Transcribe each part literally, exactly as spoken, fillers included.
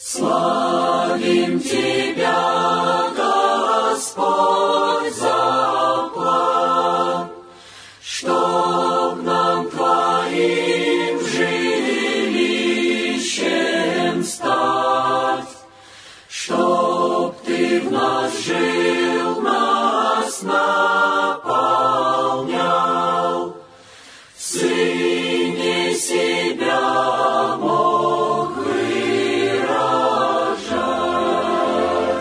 Славим Тебя, Господь, за план, чтоб нам Твоим жилищем стать, чтоб Ты в нас жил, нас наполнял, в Сыне себя мог выражать.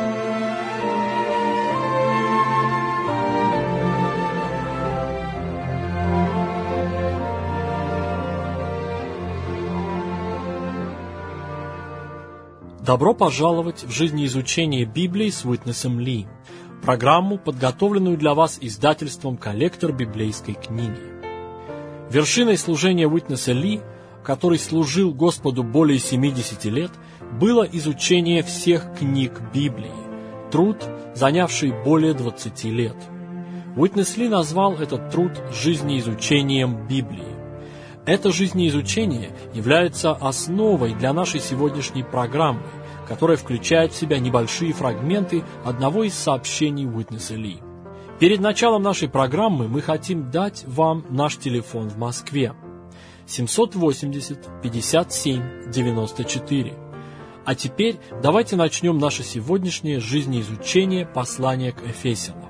Добро пожаловать в жизнеизучение Библии с Уитнесом Ли, программу, подготовленную для вас издательством «Коллектор библейской книги». Вершиной служения Уитнеса Ли, который служил Господу более семидесяти лет, было изучение всех книг Библии, труд, занявший более двадцати лет. Уитнес Ли назвал этот труд жизнеизучением Библии. Это жизнеизучение является основой для нашей сегодняшней программы, которая включает в себя небольшие фрагменты одного из сообщений Уитнеса Ли. Перед началом нашей программы мы хотим дать вам наш телефон в Москве семь восемьдесят пятьдесят семь девяносто четыре. А теперь давайте начнем наше сегодняшнее жизнеизучение послания к Ефесянам.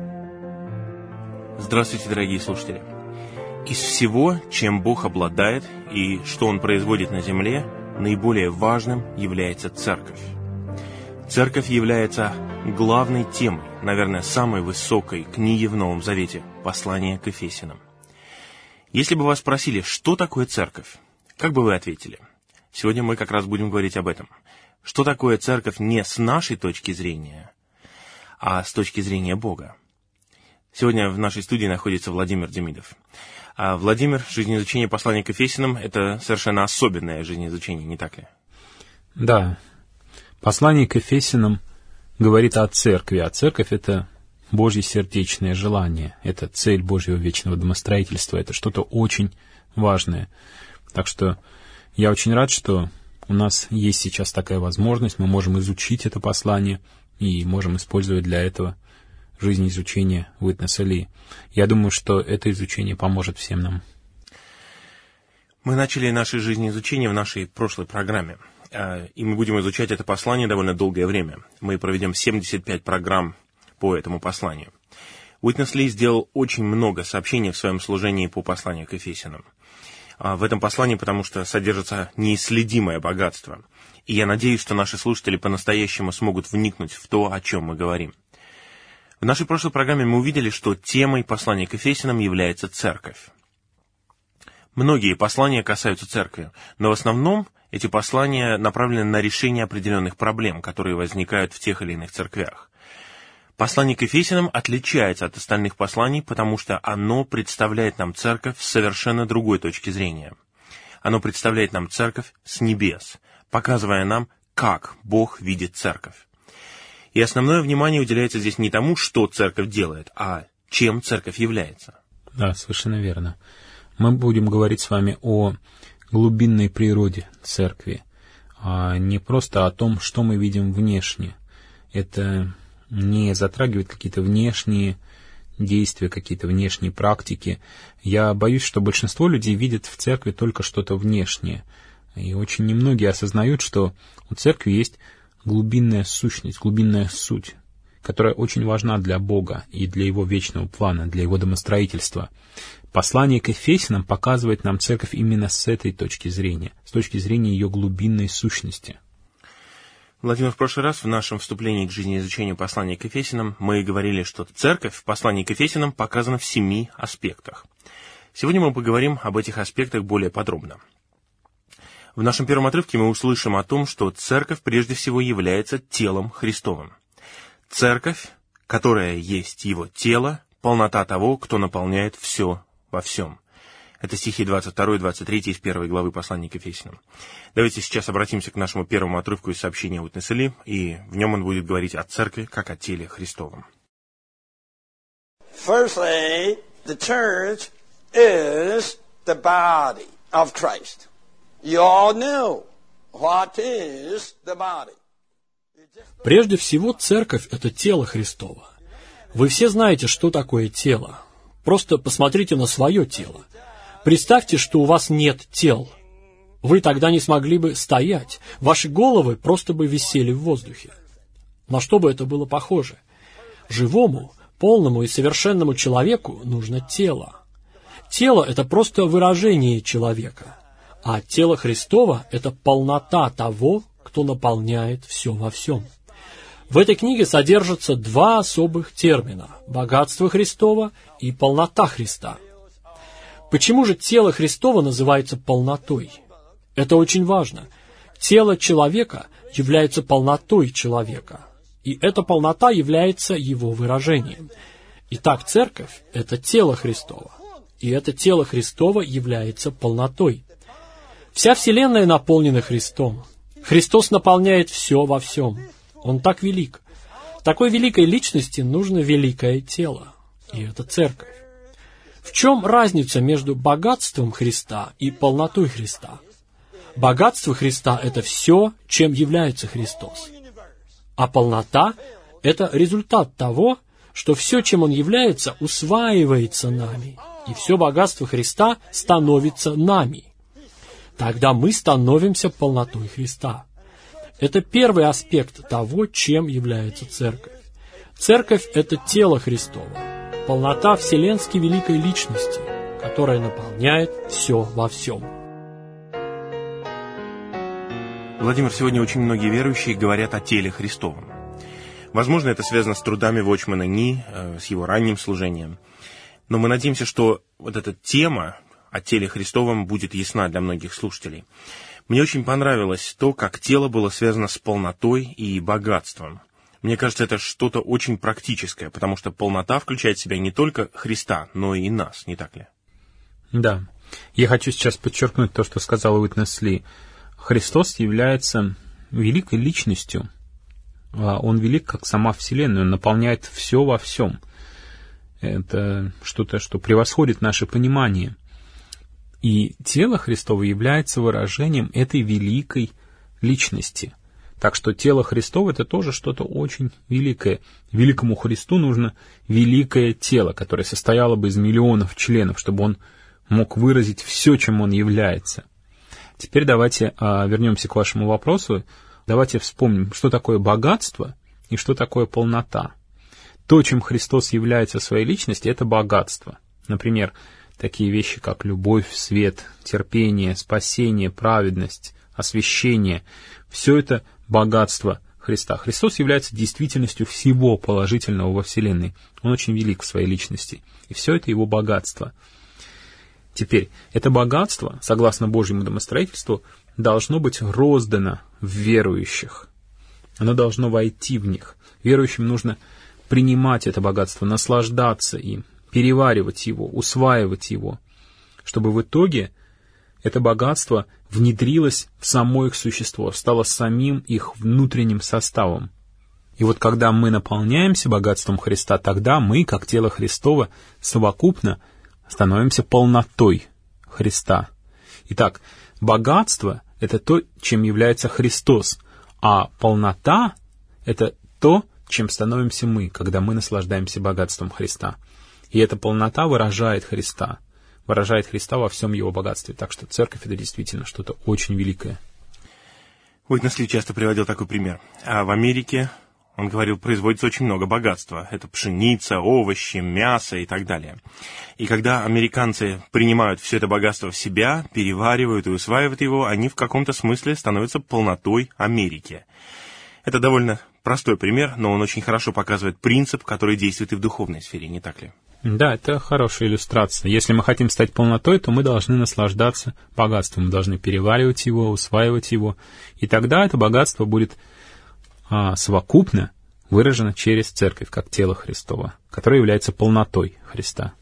Здравствуйте, дорогие слушатели! Из всего, чем Бог обладает и что Он производит на земле, наиболее важным является церковь. Церковь является главной темой, наверное, самой высокой книги в Новом Завете, послание к Ефесянам. Если бы вас спросили, что такое церковь, как бы вы ответили? Сегодня мы как раз будем говорить об этом. Что такое церковь не с нашей точки зрения, а с точки зрения Бога? Сегодня в нашей студии находится Владимир Демидов. А Владимир, жизнеизучение послания к Ефесянам — это совершенно особенное жизнеизучение, не так ли? Да. Послание к Ефесянам говорит о церкви, а церковь — это Божье сердечное желание, это цель Божьего вечного домостроительства, это что-то очень важное. Так что я очень рад, что у нас есть сейчас такая возможность, мы можем изучить это послание и можем использовать для этого жизнеизучение Уитнеса Ли. Я думаю, что это изучение поможет всем нам. Мы начали наше жизнеизучение в нашей прошлой программе, и мы будем изучать это послание довольно долгое время. Мы проведем семьдесят пять программ по этому посланию. Уитнес Ли сделал очень много сообщений в своем служении по посланию к Ефесянам. В этом послании, потому что содержится неисследимое богатство. И я надеюсь, что наши слушатели по-настоящему смогут вникнуть в то, о чем мы говорим. В нашей прошлой программе мы увидели, что темой послания к Ефесянам является церковь. Многие послания касаются церкви, но в основном эти послания направлены на решение определенных проблем, которые возникают в тех или иных церквях. Послание к Ефесянам отличается от остальных посланий, потому что оно представляет нам церковь с совершенно другой точки зрения. Оно представляет нам церковь с небес, показывая нам, как Бог видит церковь. И основное внимание уделяется здесь не тому, что церковь делает, а чем церковь является. Да, совершенно верно. Мы будем говорить с вами о глубинной природе церкви, а не просто о том, что мы видим внешне. Это не затрагивает какие-то внешние действия, какие-то внешние практики. Я боюсь, что большинство людей видят в церкви только что-то внешнее. И очень немногие осознают, что у церкви есть глубинная сущность, глубинная суть, которая очень важна для Бога и для Его вечного плана, для Его домостроительства. Послание к Ефесянам показывает нам церковь именно с этой точки зрения, с точки зрения ее глубинной сущности. Владимир, в прошлый раз в нашем вступлении к жизнеизучению послания к Ефесянам мы говорили, что церковь в послании к Ефесянам показана в семи аспектах. Сегодня мы поговорим об этих аспектах более подробно. В нашем первом отрывке мы услышим о том, что церковь прежде всего является телом Христовым. Церковь, которая есть Его тело, полнота того, кто наполняет все во всем. Это стихи двадцать два и двадцать три из первой главы послания к Ефесянам. Давайте сейчас обратимся к нашему первому отрывку из сообщения Уитнеса Ли, и в нем он будет говорить о церкви как о теле Христовом. Firstly, the church is the body of Christ. You all know What is the body? Прежде всего, церковь – это тело Христово. Вы все знаете, что такое тело. Просто посмотрите на свое тело. Представьте, что у вас нет тел. Вы тогда не смогли бы стоять. Ваши головы просто бы висели в воздухе. На что бы это было похоже? Живому, полному и совершенному человеку нужно тело. Тело – это просто выражение человека, а тело Христово – это полнота того, кто наполняет все во всем. В этой книге содержатся два особых термина – богатство Христово и полнота Христа. Почему же тело Христово называется полнотой? Это очень важно. Тело человека является полнотой человека, и эта полнота является его выражением. Итак, церковь – это тело Христово, и это тело Христово является полнотой. Вся вселенная наполнена Христом. Христос наполняет все во всем. Он так велик. Такой великой личности нужно великое тело, и это церковь. В чем разница между богатством Христа и полнотой Христа? Богатство Христа – это все, чем является Христос. А полнота – это результат того, что все, чем Он является, усваивается нами, и все богатство Христа становится нами. Тогда мы становимся полнотой Христа. Это первый аспект того, чем является церковь. Церковь – это тело Христово, полнота вселенской великой личности, которая наполняет все во всем. Владимир, сегодня очень многие верующие говорят о теле Христовом. Возможно, это связано с трудами Watchman Nee, с его ранним служением. Но мы надеемся, что вот эта тема о теле Христовом будет ясна для многих слушателей. Мне очень понравилось то, как тело было связано с полнотой и богатством. Мне кажется, это что-то очень практическое, потому что полнота включает в себя не только Христа, но и нас, не так ли? Да. Я хочу сейчас подчеркнуть то, что сказал Уитнес Ли. Христос является великой личностью. Он велик, как сама Вселенная, он наполняет все во всем. Это что-то, что превосходит наше понимание. И тело Христово является выражением этой великой личности. Так что тело Христово — это тоже что-то очень великое. Великому Христу нужно великое тело, которое состояло бы из миллионов членов, чтобы он мог выразить все, чем он является. Теперь давайте а, вернемся к вашему вопросу. Давайте вспомним, что такое богатство и что такое полнота. То, чем Христос является в своей личности, это богатство. Например, такие вещи, как любовь, свет, терпение, спасение, праведность, освящение. Все это богатство Христа. Христос является действительностью всего положительного во Вселенной. Он очень велик в своей личности. И все это его богатство. Теперь, это богатство, согласно Божьему домостроительству, должно быть роздано в верующих. Оно должно войти в них. Верующим нужно принимать это богатство, наслаждаться им, переваривать его, усваивать его, чтобы в итоге это богатство внедрилось в само их существо, стало самим их внутренним составом. И вот когда мы наполняемся богатством Христа, тогда мы, как тело Христово, совокупно становимся полнотой Христа. Итак, богатство — это то, чем является Христос, а полнота — это то, чем становимся мы, когда мы наслаждаемся богатством Христа. И эта полнота выражает Христа, выражает Христа во всем Его богатстве. Так что церковь — это действительно что-то очень великое. Уитнес Ли часто приводил такой пример. А в Америке, он говорил, производится очень много богатства. Это пшеница, овощи, мясо и так далее. И когда американцы принимают все это богатство в себя, переваривают и усваивают его, они в каком-то смысле становятся полнотой Америки. Это довольно простой пример, но он очень хорошо показывает принцип, который действует и в духовной сфере, не так ли? Да, это хорошая иллюстрация. Если мы хотим стать полнотой, то мы должны наслаждаться богатством, мы должны переваривать его, усваивать его, и тогда это богатство будет а, совокупно выражено через церковь, как тело Христово, которое является полнотой Христа.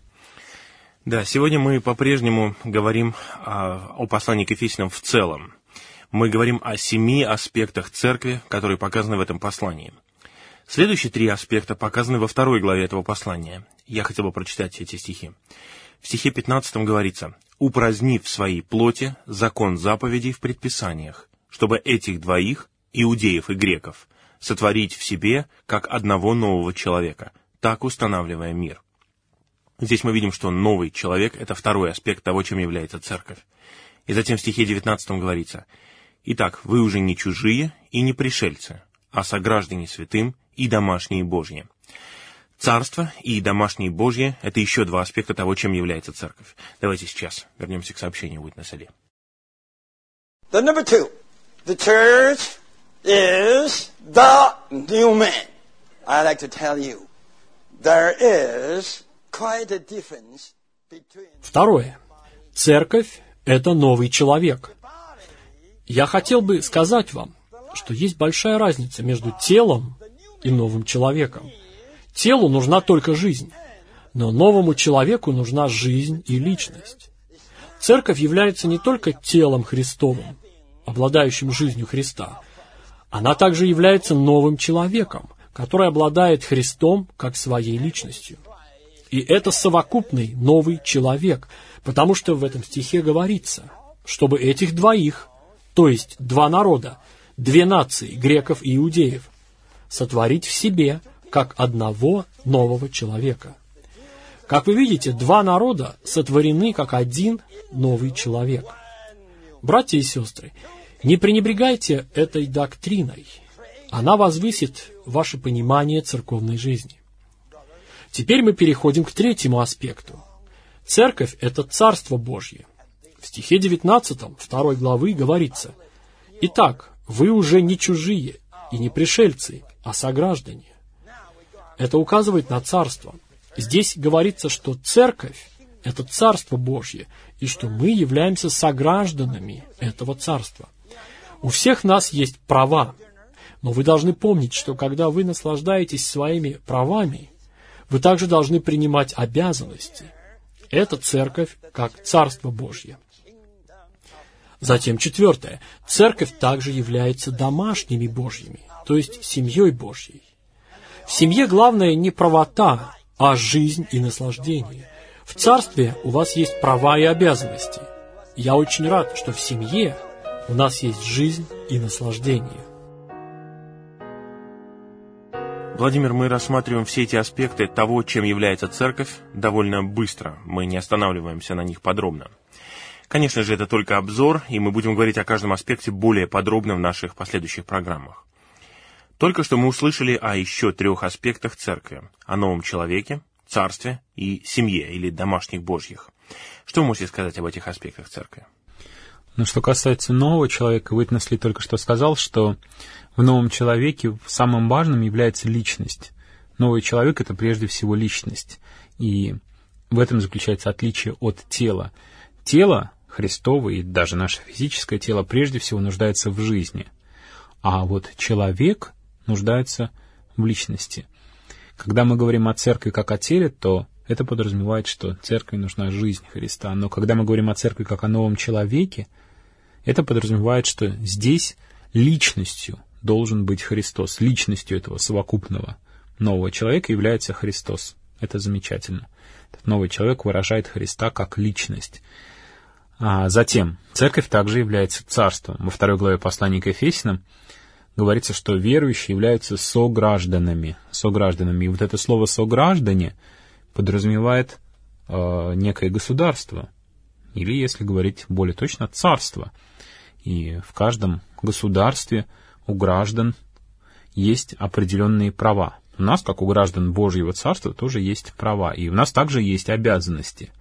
Да, сегодня мы по-прежнему говорим а, о послании к Ефесянам в целом. Мы говорим о семи аспектах церкви, которые показаны в этом послании. Следующие три аспекта показаны во второй главе этого послания. Я хотел бы прочитать эти стихи. В стихе пятнадцатом говорится: «Упразднив в своей плоти закон заповедей в предписаниях, чтобы этих двоих, иудеев и греков, сотворить в себе как одного нового человека, так устанавливая мир. Здесь мы видим, что новый человек — это второй аспект того, чем является церковь. И затем в стихе девятнадцатом говорится: «Итак, вы уже не чужие и не пришельцы, а сограждане святым и домашние Божьи». Царство и домашние Божьи — это еще два аспекта того, чем является церковь. Давайте сейчас вернемся к сообщению Уитнеса Ли. The number two, the church is the new man. I like to tell you, there is quite a difference between... Второе. Церковь — это новый человек. Я хотел бы сказать вам, что есть большая разница между телом и новым человеком. Телу нужна только жизнь, но новому человеку нужна жизнь и личность. Церковь является не только телом Христовым, обладающим жизнью Христа, она также является новым человеком, который обладает Христом как своей личностью. И это совокупный новый человек, потому что в этом стихе говорится, чтобы этих двоих, то есть два народа, две нации, греков и иудеев, сотворить в себе как одного нового человека. Как вы видите, два народа сотворены как один новый человек. Братья и сестры, не пренебрегайте этой доктриной. Она возвысит ваше понимание церковной жизни. Теперь мы переходим к третьему аспекту. Церковь — это Царство Божье. В стихе девятнадцатом второй главы говорится: «Итак, вы уже не чужие и не пришельцы, а сограждане». Это указывает на Царство. Здесь говорится, что Церковь — это Царство Божье, и что мы являемся согражданами этого Царства. У всех нас есть права, но вы должны помнить, что когда вы наслаждаетесь своими правами, вы также должны принимать обязанности. Это Церковь как Царство Божье. Затем четвертое. Церковь также является домашними Божьими, то есть семьей Божьей. В семье главное не правота, а жизнь и наслаждение. В Царстве у вас есть права и обязанности. Я очень рад, что в семье у нас есть жизнь и наслаждение. Владимир, мы рассматриваем все эти аспекты того, чем является церковь, довольно быстро. Мы не останавливаемся на них подробно. Конечно же, это только обзор, и мы будем говорить о каждом аспекте более подробно в наших последующих программах. Только что мы услышали о еще трех аспектах церкви: о новом человеке, царстве и семье, или домашних Божьих. Что вы можете сказать об этих аспектах церкви? Ну, что касается нового человека, Уитнес Ли только что сказал, что в новом человеке самым важным является личность. Новый человек — это прежде всего личность. И в этом заключается отличие от тела. Тело Христово и даже наше физическое тело прежде всего нуждается в жизни. А вот человек нуждается в личности. Когда мы говорим о церкви как о теле, то это подразумевает, что церкви нужна жизнь Христа. Но когда мы говорим о церкви как о новом человеке, это подразумевает, что здесь личностью должен быть Христос. Личностью этого совокупного нового человека является Христос. Это замечательно. Этот новый человек выражает Христа как личность. А затем, церковь также является царством. Во второй главе послания к Ефесянам говорится, что верующие являются согражданами. Согражданами. И вот это слово «сограждане» подразумевает э, некое государство. Или, если говорить более точно, царство. И в каждом государстве у граждан есть определенные права. У нас, как у граждан Божьего Царства, тоже есть права. И у нас также есть обязанности.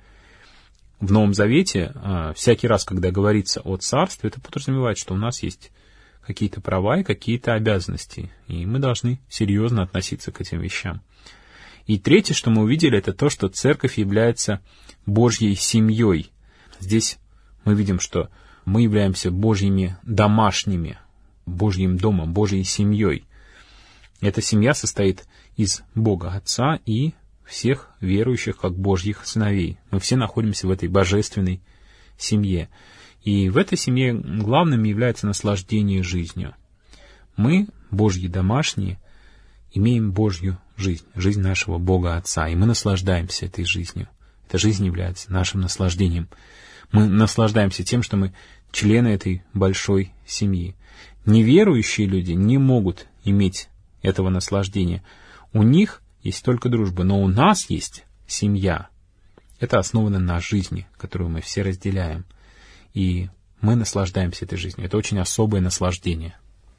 В Новом Завете э, всякий раз, когда говорится о царстве, это подразумевает, что у нас есть какие-то права и какие-то обязанности. И мы должны серьезно относиться к этим вещам. И третье, что мы увидели, это то, что церковь является Божьей семьей. Здесь мы видим, что мы являемся Божьими домашними, Божьим домом, Божьей семьей. Эта семья состоит из Бога Отца и всех верующих как Божьих сыновей. Мы все находимся в этой божественной семье. И в этой семье главным является наслаждение жизнью. Мы, Божьи домашние, имеем Божью жизнь, жизнь нашего Бога Отца, и мы наслаждаемся этой жизнью. Эта жизнь является нашим наслаждением. Мы наслаждаемся тем, что мы члены этой большой семьи. Неверующие люди не могут иметь этого наслаждения. У них есть только дружба, но у нас есть семья. Это основано на жизни, которую мы все разделяем. И мы наслаждаемся этой жизнью. Это очень особое наслаждение.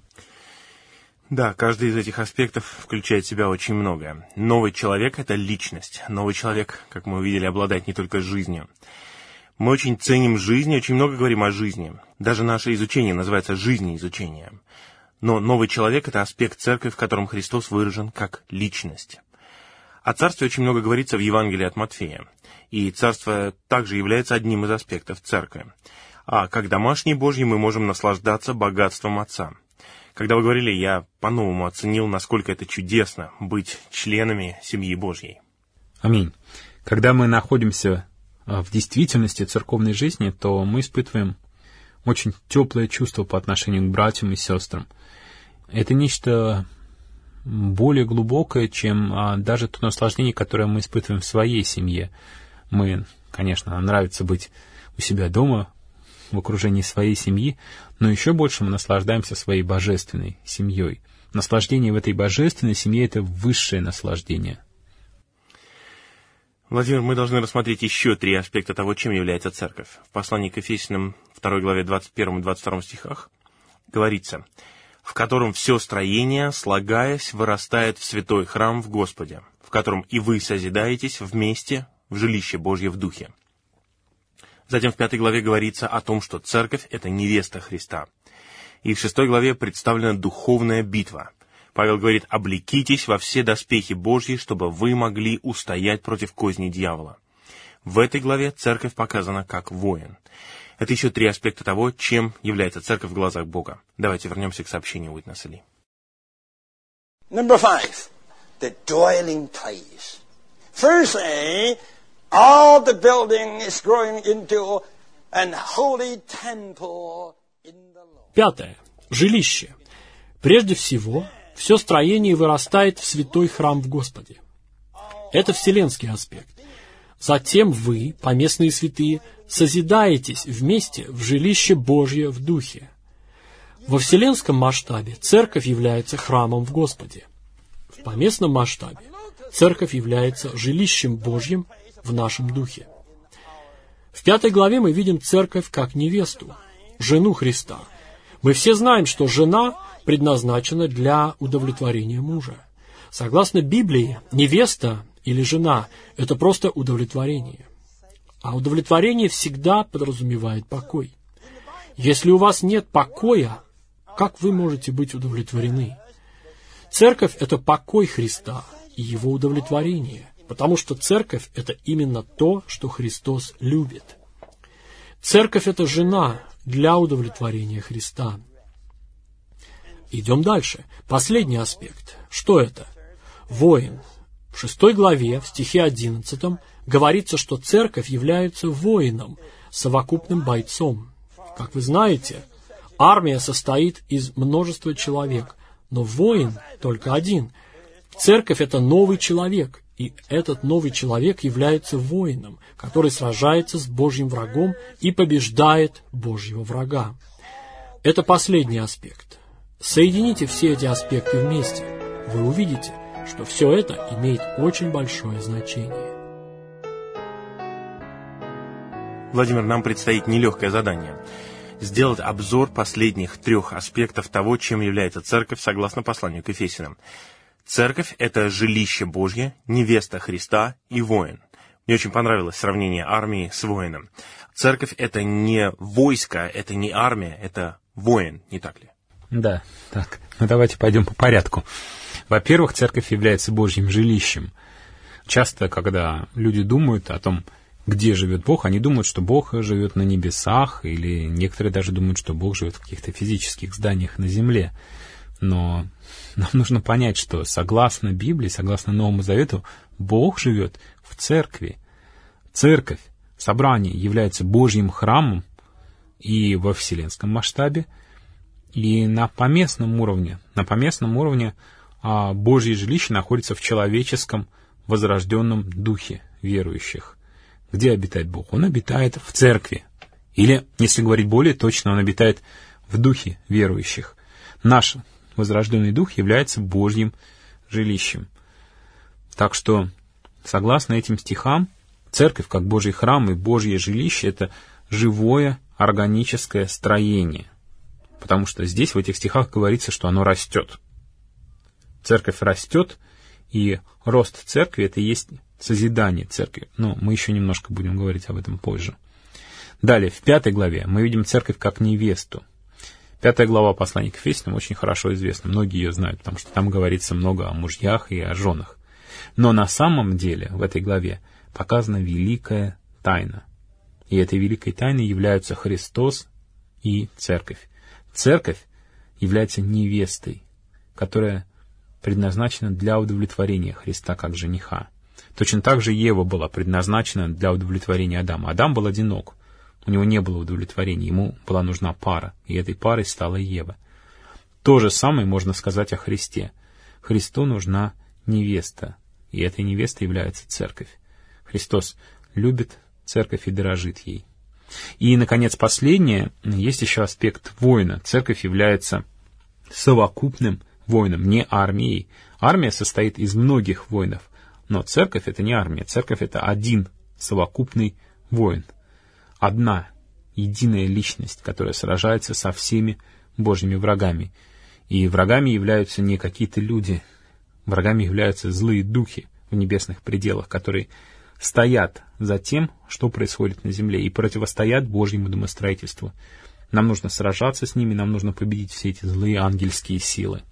Да, каждый из этих аспектов включает в себя очень многое. Новый человек — это личность. Новый человек, как мы увидели, обладает не только жизнью. Мы очень ценим жизнь, очень много говорим о жизни. Даже наше изучение называется жизнеизучением. Но новый человек — это аспект церкви, в котором Христос выражен как личность. О царстве очень много говорится в Евангелии от Матфея. И царство также является одним из аспектов церкви. А как домашние Божьи мы можем наслаждаться богатством Отца. Когда вы говорили, я по-новому оценил, насколько это чудесно быть членами семьи Божьей. Аминь. Когда мы находимся в действительности церковной жизни, то мы испытываем очень теплое чувство по отношению к братьям и сестрам. Это нечто более глубокое, чем а, даже то наслаждение, которое мы испытываем в своей семье. Мы, конечно, нам нравится быть у себя дома, в окружении своей семьи, но еще больше мы наслаждаемся своей божественной семьей. Наслаждение в этой божественной семье — это высшее наслаждение. Владимир, мы должны рассмотреть еще три аспекта того, чем является церковь. В послании к Ефесянам второй главе двадцать первом и двадцать втором стихах говорится: «В котором все строение, слагаясь, вырастает в святой храм в Господе, в котором и вы созидаетесь вместе в жилище Божье в Духе». Затем в пятой главе говорится о том, что церковь — это невеста Христа. И в шестой главе представлена духовная битва. Павел говорит: «Облекитесь во все доспехи Божьи, чтобы вы могли устоять против козней дьявола». В этой главе церковь показана как воин. Это еще три аспекта того, чем является церковь в глазах Бога. Давайте вернемся к сообщению Уитнеса Ли. Number five, the dwelling place. Firstly, all the building is growing into an holy temple in the Lord. Пятое. Жилище. Прежде всего, все строение вырастает в святой храм в Господе. Это вселенский аспект. Затем вы, поместные святые, созидаетесь вместе в жилище Божье в Духе. Во вселенском масштабе церковь является храмом в Господе. В поместном масштабе церковь является жилищем Божьим в нашем Духе. В пятой главе мы видим церковь как невесту, жену Христа. Мы все знаем, что жена предназначена для удовлетворения мужа. Согласно Библии, невеста или жена — это просто удовлетворение. А удовлетворение всегда подразумевает покой. Если у вас нет покоя, как вы можете быть удовлетворены? Церковь — это покой Христа и Его удовлетворение, потому что церковь — это именно то, что Христос любит. Церковь — это жена для удовлетворения Христа. Идем дальше. Последний аспект. Что это? Воин. В шестой главе, в стихе одиннадцатом, говорится, что церковь является воином, совокупным бойцом. Как вы знаете, армия состоит из множества человек, но воин только один. Церковь — это новый человек, и этот новый человек является воином, который сражается с Божьим врагом и побеждает Божьего врага. Это последний аспект. Соедините все эти аспекты вместе. Вы увидите, что все это имеет очень большое значение. Владимир, нам предстоит нелегкое задание — сделать обзор последних трех аспектов того, чем является церковь, согласно посланию к Ефесянам. Церковь — это жилище Божье, невеста Христа и воин. Мне очень понравилось сравнение армии с воином. Церковь — это не войско, это не армия, это воин, не так ли? Да, так. Ну давайте пойдем по порядку. Во-первых, церковь является Божьим жилищем. Часто, когда люди думают о том, где живет Бог, они думают, что Бог живет на небесах, или некоторые даже думают, что Бог живет в каких-то физических зданиях на земле. Но нам нужно понять, что согласно Библии, согласно Новому Завету, Бог живет в церкви. Церковь, собрание является Божьим храмом и во вселенском масштабе, и на поместном уровне. На поместном уровне а, Божье жилище находится в человеческом возрожденном духе верующих. Где обитает Бог? Он обитает в церкви. Или, если говорить более точно, Он обитает в духе верующих. Наш возрожденный дух является Божьим жилищем. Так что, согласно этим стихам, церковь, как Божий храм и Божье жилище, это живое органическое строение. Потому что здесь, в этих стихах, говорится, что оно растет. Церковь растет, и рост церкви — это и есть созидание церкви. Но мы еще немножко будем говорить об этом позже. Далее, в пятой главе мы видим церковь как невесту. Пятая глава послания к Ефесянам очень хорошо известна. Многие ее знают, потому что там говорится много о мужьях и о женах. Но на самом деле в этой главе показана великая тайна. И этой великой тайной являются Христос и церковь. Церковь является невестой, которая предназначена для удовлетворения Христа как жениха. Точно так же Ева была предназначена для удовлетворения Адама. Адам был одинок, у него не было удовлетворения, ему была нужна пара, и этой парой стала Ева. То же самое можно сказать о Христе. Христу нужна невеста, и этой невестой является церковь. Христос любит церковь и дорожит ей. И, наконец, последнее, есть еще аспект воина. Церковь является совокупным воином, не армией. Армия состоит из многих воинов, но церковь — это не армия. Церковь — это один совокупный воин. Одна, единая личность, которая сражается со всеми Божьими врагами. И врагами являются не какие-то люди, врагами являются злые духи в небесных пределах, которые стоят за тем, что происходит на земле, и противостоят Божьему домостроительству. Нам нужно сражаться с ними, нам нужно победить все эти злые ангельские силы.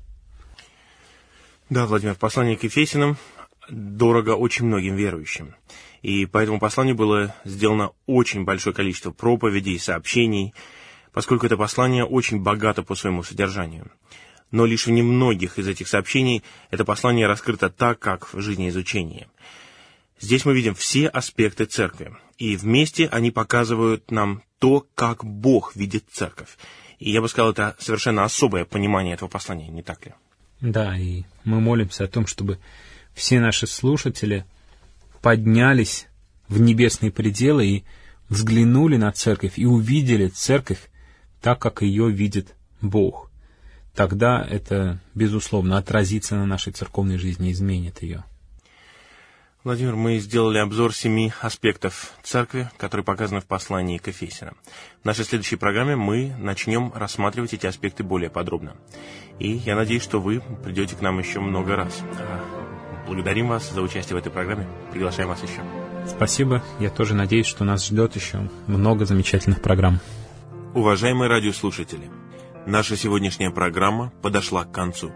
Да, Владимир, послание к Ефесянам дорого очень многим верующим. И по этому посланию было сделано очень большое количество проповедей, сообщений, поскольку это послание очень богато по своему содержанию. Но лишь в немногих из этих сообщений это послание раскрыто так, как в жизнеизучении. Здесь мы видим все аспекты церкви, и вместе они показывают нам то, как Бог видит церковь. И я бы сказал, это совершенно особое понимание этого послания, не так ли? Да, и мы молимся о том, чтобы все наши слушатели поднялись в небесные пределы и взглянули на церковь, и увидели церковь так, как ее видит Бог. Тогда это, безусловно, отразится на нашей церковной жизни, изменит ее. Владимир, мы сделали обзор семи аспектов церкви, которые показаны в послании к Ефесянам. В нашей следующей программе мы начнем рассматривать эти аспекты более подробно. И я надеюсь, что вы придете к нам еще много раз. Благодарим вас за участие в этой программе. Приглашаем вас еще. Спасибо. Я тоже надеюсь, что нас ждет еще много замечательных программ. Уважаемые радиослушатели, наша сегодняшняя программа подошла к концу.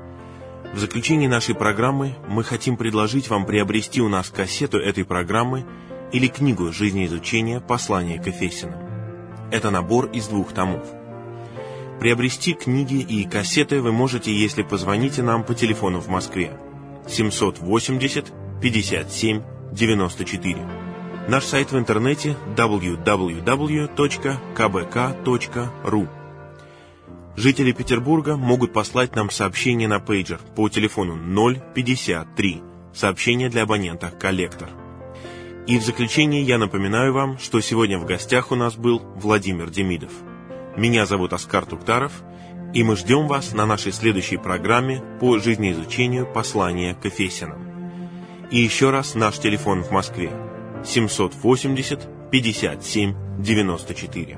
В заключении нашей программы мы хотим предложить вам приобрести у нас кассету этой программы или книгу «Жизнеизучение. Послание к Ефесянам». Это набор из двух томов. Приобрести книги и кассеты вы можете, если позвоните нам по телефону в Москве семьсот восемьдесят пятьдесят семь девяносто четыре. Наш сайт в интернете дабл ю дабл ю дабл ю точка ка бэ ка точка ру. Жители Петербурга могут послать нам сообщение на пейджер по телефону ноль пятьдесят три, сообщение для абонента «Коллектор». И в заключение я напоминаю вам, что сегодня в гостях у нас был Владимир Демидов. Меня зовут Оскар Туктаров, и мы ждем вас на нашей следующей программе по жизнеизучению послания к Ефесянам. И еще раз наш телефон в Москве семьсот восемьдесят пятьдесят семь девяносто четыре.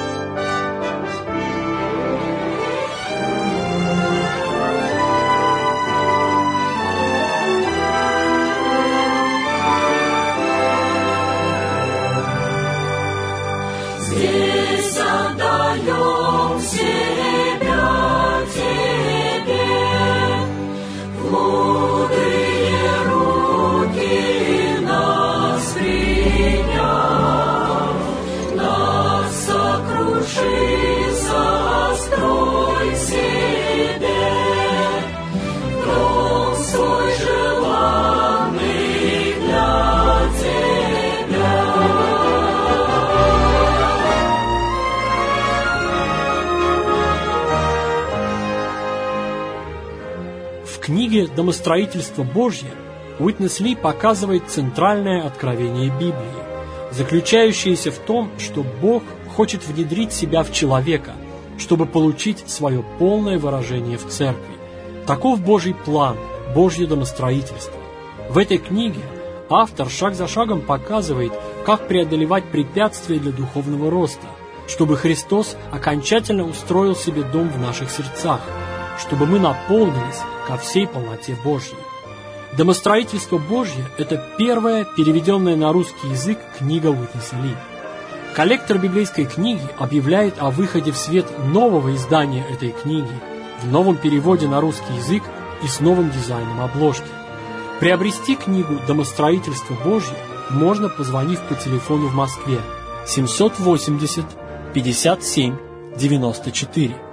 Здесь отдаем себя Тебе, в мудрые руки нас приняв, нас сокруши, сострой себе, дом свой желанный для Тебя. В книге «Домостроительство Божье» Уитнес Ли показывает центральное откровение Библии, заключающееся в том, что Бог хочет внедрить себя в человека, чтобы получить свое полное выражение в церкви. Таков Божий план, Божье домостроительство. В этой книге автор шаг за шагом показывает, как преодолевать препятствия для духовного роста, чтобы Христос окончательно устроил себе дом в наших сердцах, чтобы мы наполнились ко всей полноте Божьей. Домостроительство Божье – это первая переведенная на русский язык книга Уитнеса Ли. Коллектор библейской книги объявляет о выходе в свет нового издания этой книги в новом переводе на русский язык и с новым дизайном обложки. Приобрести книгу «Домостроительство Божье» можно, позвонив по телефону в Москве семьсот восемьдесят пятьдесят семь девяносто четыре.